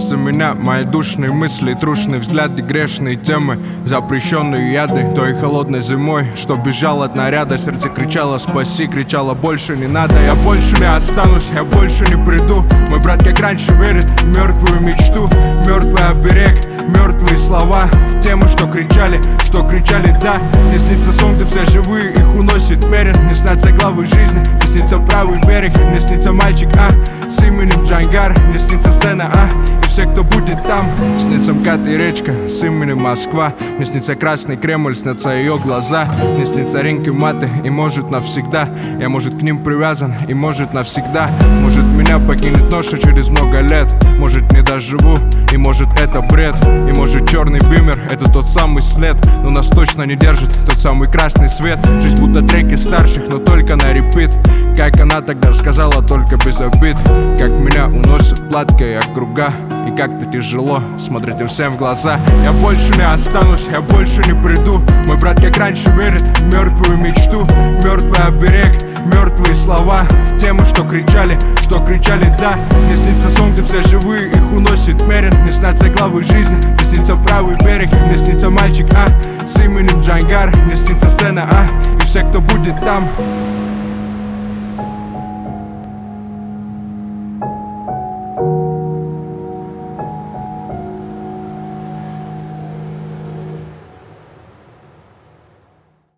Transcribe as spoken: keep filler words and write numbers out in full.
Касаешься меня, мои душные мысли, трушные взгляды, грешные темы, запрещенные яды той холодной зимой, что бежал от наряда. Сердце кричало спаси, кричало больше не надо. Я больше не останусь, я больше не приду. Мой брат как раньше верит в мертвую мечту. Мертвый оберег, мертвые слова, темы, что кричали, что кричали да. Не снится сон, где все живые, их уносит мерен. Не снятся главы жизни, не снится правый берег. Не снится мальчик, а, с именем Джангар. Не снится сцена, а, и все, кто будет там. Снится МКАД и речка с именем Москва. Мне снится Красный Кремль, снятся ее глаза. Мне снится ринг и маты, и может навсегда. Я может к ним привязан, и может навсегда. Может меня покинет ноша через много лет. Может не доживу, и может это бред. И может черный бимер, это тот самый след. Но нас точно не держит тот самый красный свет. Жизнь будто треки старших, но только на репит. Как она тогда сказала, только без обид. Как меня уносят платка и округа. И как-то тяжело смотреть им всем в глаза. Я больше не останусь, я больше не приду. Мой брат как раньше верит в мертвую мечту. Мертвый оберег, мертвые слова, темы, что кричали, что кричали да. Не снится сон, где все живые, их уносит мерен. Не снятся главы жизни, не снится правый берег. Не снится мальчик, а, с именем Джангар. Не снится сцена, а, и все, кто будет там.